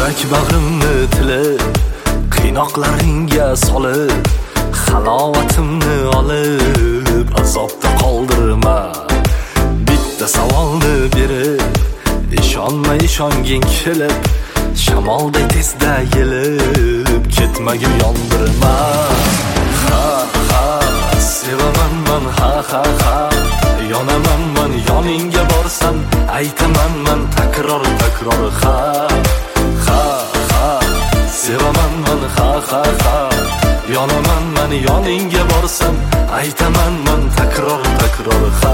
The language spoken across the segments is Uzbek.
yurak bag'rimni tilib, qiynoqlaringga solib, halovatimni olib, azobda qoldirma. Bitta savolni berib, ishonmay ishonging kelib, shamolday tezda yelib, ketmagin yondirma. Ha ha, sevaman man, ha ha ha, yonaman man, yoningga borsam aytaman man takror takror, ha ha ha, sevaman man, ha ha ha, yonaman man, yoningga borsam aytaman man takror takror, ha.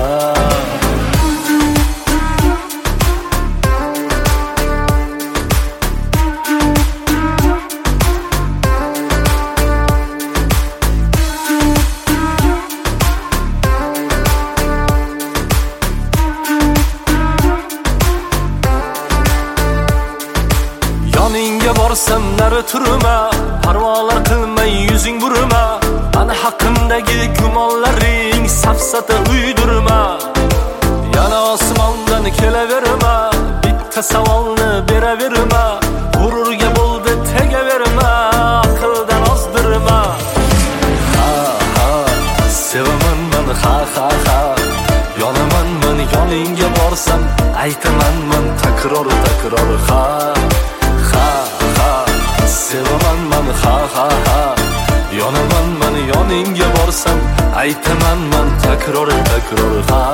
Yoningga borsam nari turma, parvolar qilmay yuzing burma, ana haqimdagi gumonlaring safsata uydurma. Yana osmondan kelaverma, bitta savolni beraverma, g'ururga bo'ldi tegaverma, aqldan ozdirma. Ha ha, sevaman man, ha ha ha, yonaman man, yoningga borsam aytaman man takror takror, ha ha ha, sevaman man, ha ha ha, yonaman man, yoningga borsam aytaman man takror takror, ha.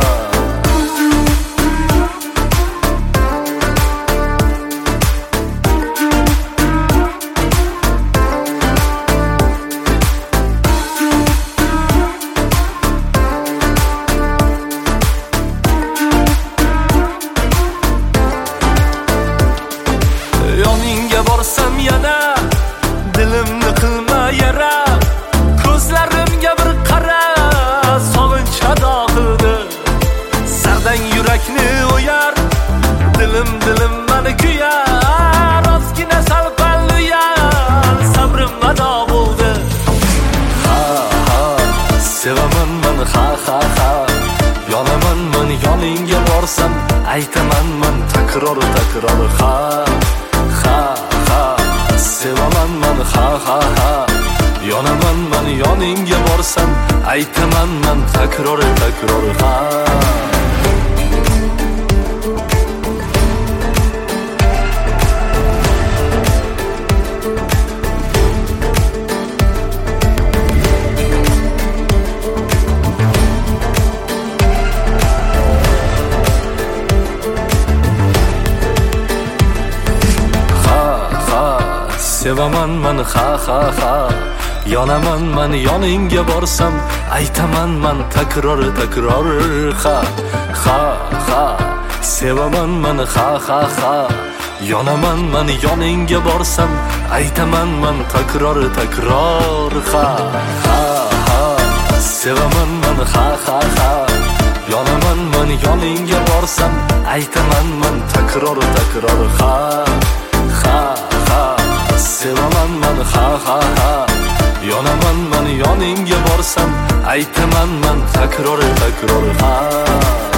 Yoningga borsam yana dilimni qilma yara, ko'zlarimga bir qara, sog'inch ado qildi, sardan yurakni o'yar, dilim mani kuyar, ozgina sal-pal uyar, sabrim ado bo'ldi. Ha ha, sevaman man, ha ha ha, yonaman man, yoningga borsam aytaman man takror takror, ha ha ha, sevaman man, ha ha ha, yonaman man, yoningga borsam aytaman man takror takror, ha. Sevaman man, ha ha ha, yonaman man, yoningga borsam aytaman man takror takror, ha ha ha, sevaman man, ha ha ha, yonaman man, yoningga borsam aytaman man takror takror, ha ha ha, sevaman man, ha ha ha, yonaman man, yoningga borsam aytaman man takror takror, ha ha ha, sevaman man, ha ha ha, yonaman man, yoningga borsam aytaman man takror takror, ha.